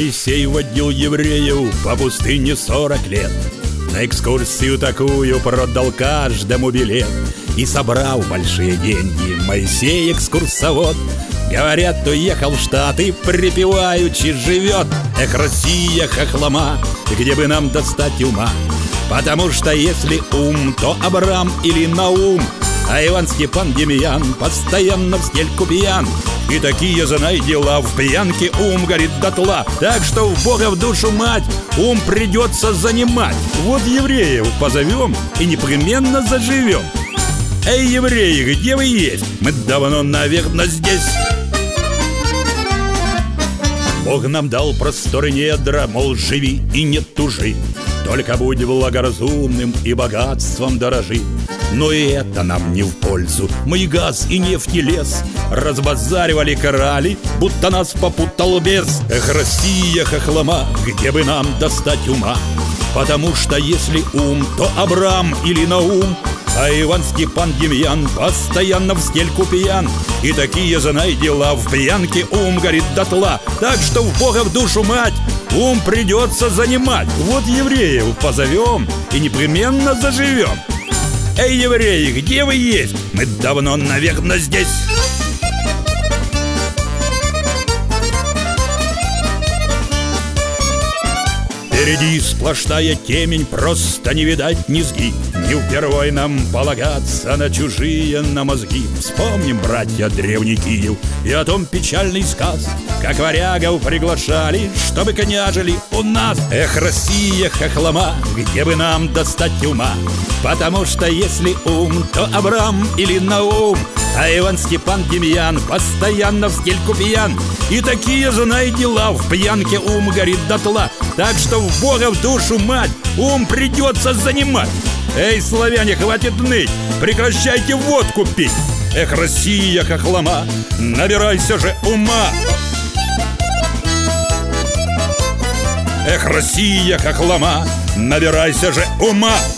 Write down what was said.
Моисей водил евреев по пустыне 40 лет. На экскурсию такую продал каждому билет. И собрал большие деньги Моисей экскурсовод. Говорят, уехал в Штаты, припеваючи живет. Эх, Россия хохлома, где бы нам достать ума? Потому что если ум, то Абрам или Наум, а Иван Степан Демьян постоянно в стельку пьян. И такие, знай, дела, в пьянке ум горит дотла. Так что в Бога в душу мать ум придется занимать. Вот евреев позовем и непременно заживем. Эй, евреи, где вы есть? Мы давно, наверное, здесь. Бог нам дал просторы недра, мол, живи и не тужи, только будь благоразумным и богатством дорожи. Но и это нам не в пользу. Мы и газ, и нефть, и лес разбазаривали короли, будто нас попутал бес. Эх, Россия хохлома, где бы нам достать ума? Потому что если ум, то Абрам или Наум, а Иван Степан Демьян постоянно в стельку пьян. И такие, знай, дела, в пьянке ум горит дотла. Так что в Бога в душу мать ум придется занимать. Вот евреев позовем и непременно заживем. Эй, евреи, где вы есть? Мы давно, наверное, здесь. Впереди сплошная темень, просто не видать низги. Не впервой нам полагаться на чужие на мозги. Вспомним, братья, древний Киев и о том печальный сказ, как варягов приглашали, чтобы княжили у нас. Эх, Россия хохлома, где бы нам достать ума? Потому что если ум, то Абрам или Наум, а Иван Степан Демьян постоянно в стельку пьян. И такие, знай, дела, в пьянке ум горит дотла. Так что в Бога в душу мать ум придется занимать. Эй, славяне, хватит ныть, прекращайте водку пить. Эх, Россия хохлома, набирайся же ума. Эх, Россия хохлома, набирайся же ума.